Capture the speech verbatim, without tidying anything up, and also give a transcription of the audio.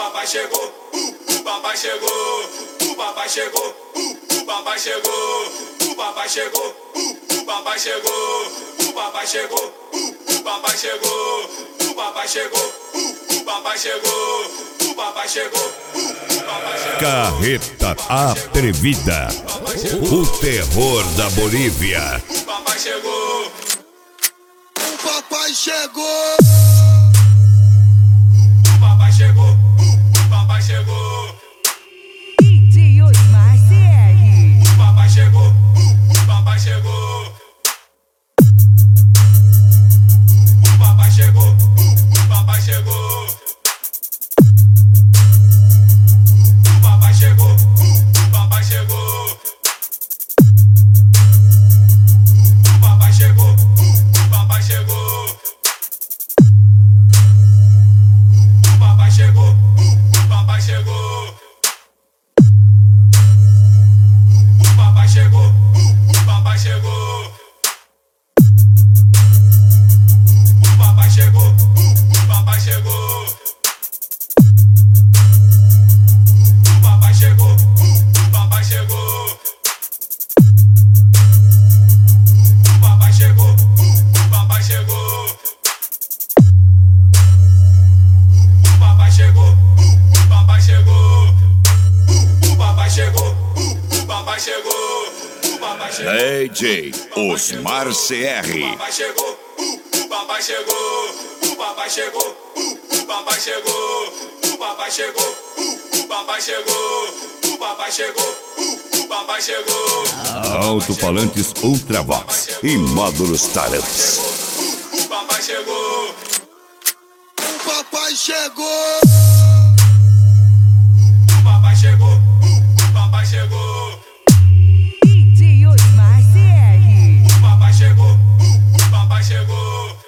papai chegou, uh, o papai chegou, o papai chegou, uh, o papai chegou, o papai chegou, uh, o papai chegou, o papai chegou, uh, o papai chegou, o papai chegou, uh, o papai chegou, o papai chegou, uh, o papai chegou. Carreta Atrevida, o terror da Bolívia. O papai chegou, o papai chegou. o papai chegou, uh, o papai chegou. D J Osmar C R. O papai chegou, uh, o papai chegou. O papai chegou, uh, o papai chegou. O papai chegou, uh, o papai chegou. O papai chegou, uh, o papai chegou. O papai chegou, uh, o papai chegou. O papai chegou, uh, o papai chegou. O papai chegou, uh, o papai chegou. O papai chegou, uh, o papai chegou. O papai chegou, uh, o papai chegou. O papai chegou, uh, o papai chegou. O papai chegou, uh, o papai chegou. O papai chegou. D J Osmar C R. O papai chegou, uh, o papai chegou. O papai chegou, uh, o papai chegou. O papai chegou, uh, o papai chegou. O papai chegou, uh, o papai chegou. Alto-falantes Ultravox e módulos Tarex. O papai chegou, O papai chegou. o papai chegou, uh, o papai chegou. D J Osmar C R. O papai chegou, uh, o papai chegou.